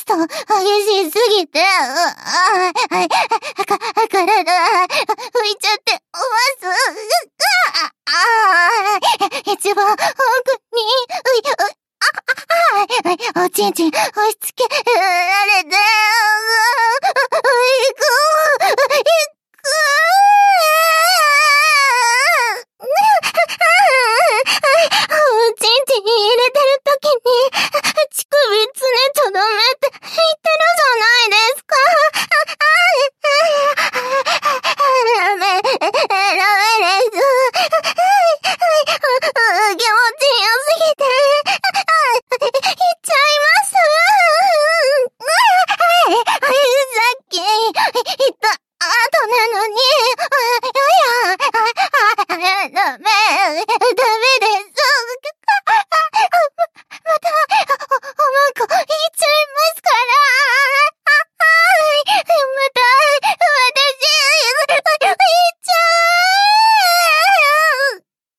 と激しすぎて、体、浮いちゃってます。一番奥に、おちんちん押し付けられて、